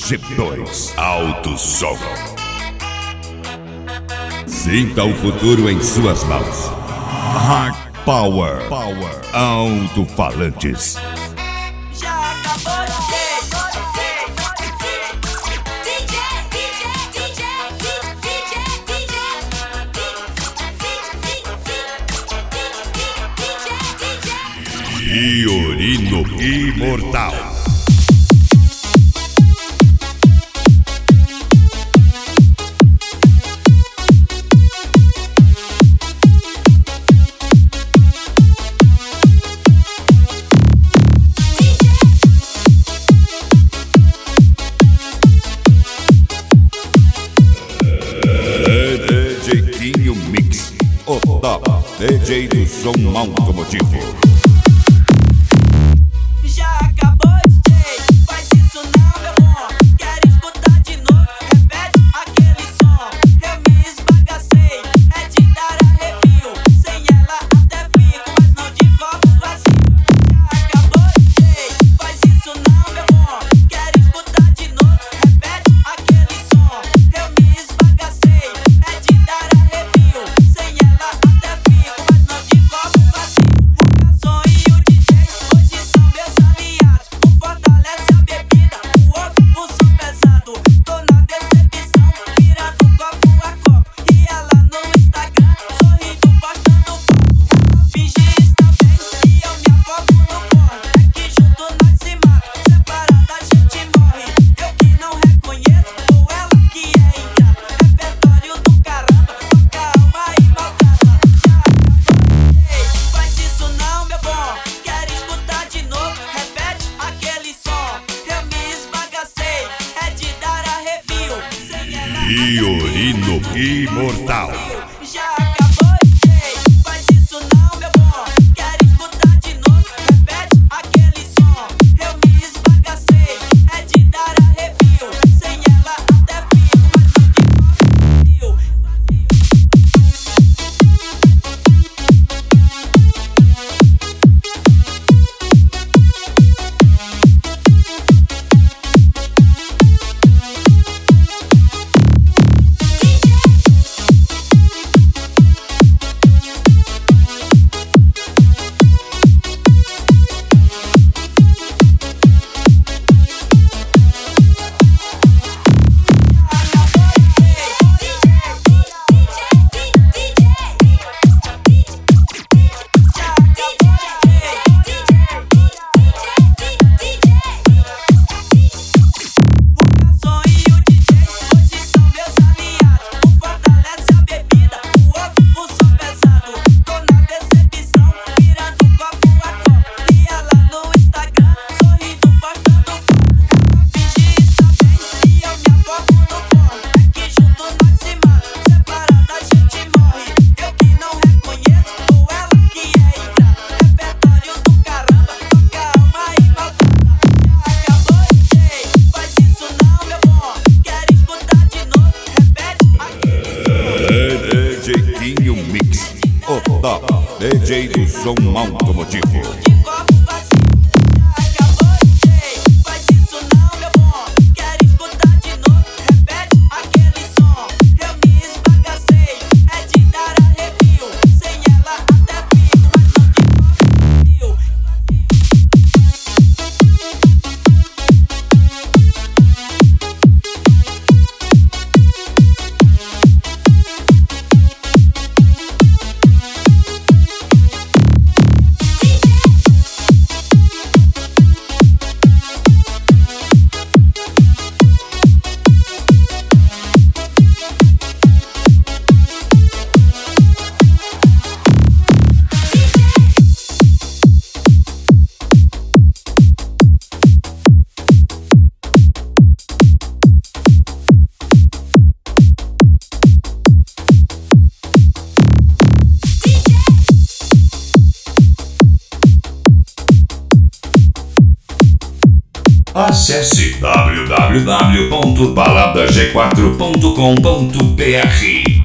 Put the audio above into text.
G2 Alto Som. Sinta o futuro em suas mãos. Hard Power Alto-falantes. Já acabou de Fiorino Imortal. DJ Quinho Mix, o top DJ do som automotivo. Já acabou, DJ, faz isso não, meu bom. Quero escutar de novo, repete aquele som. Eu me esbagacei, é de dar arrepio. Sem ela até fico, mas não de copo vazio. Já acabou, DJ, faz isso não, meu bom. Quero escutar de novo, repete aquele som. Eu me esbagacei, é de dar arrepio. Sem ela até fico, mas não de copo vazio. O garçom e o DJ hoje são meus aliados. Um fortalece a bebida, o outro o som pesado. Tô na decepção, virando copo a copo. E ela no Instagram, sorrindo, postando foto. Ela finge estar bem e eu me afogo no porre. É que junto nós se mata, separada a gente morre. Eu que não reconheço, ou ela que é ingrata. Repertório do caramba, toca a alma e maltrata. Já acabou, ei, faz isso não, meu bom. Quero escutar de novo, repete aquele som. Eu me esbagacei, é de dar arrepio. Sem ela Fiorino Imortal. já acabou, ei, faz isso não, meu bom. Quero escutar de novo, repete aquele som. Eu me esbagacei, é de dar arrepio. Sem ela até fico, mas não de vazio. DJ do som automotivo. De copo vazio, já acabou, DJ, faz isso não, meu bom. Quero escutar de novo, repete aquele som. Eu me esbagacei, é de dar arrepio. Sem ela até fico, mas não de vazio. Acesse www.baladag4.com.br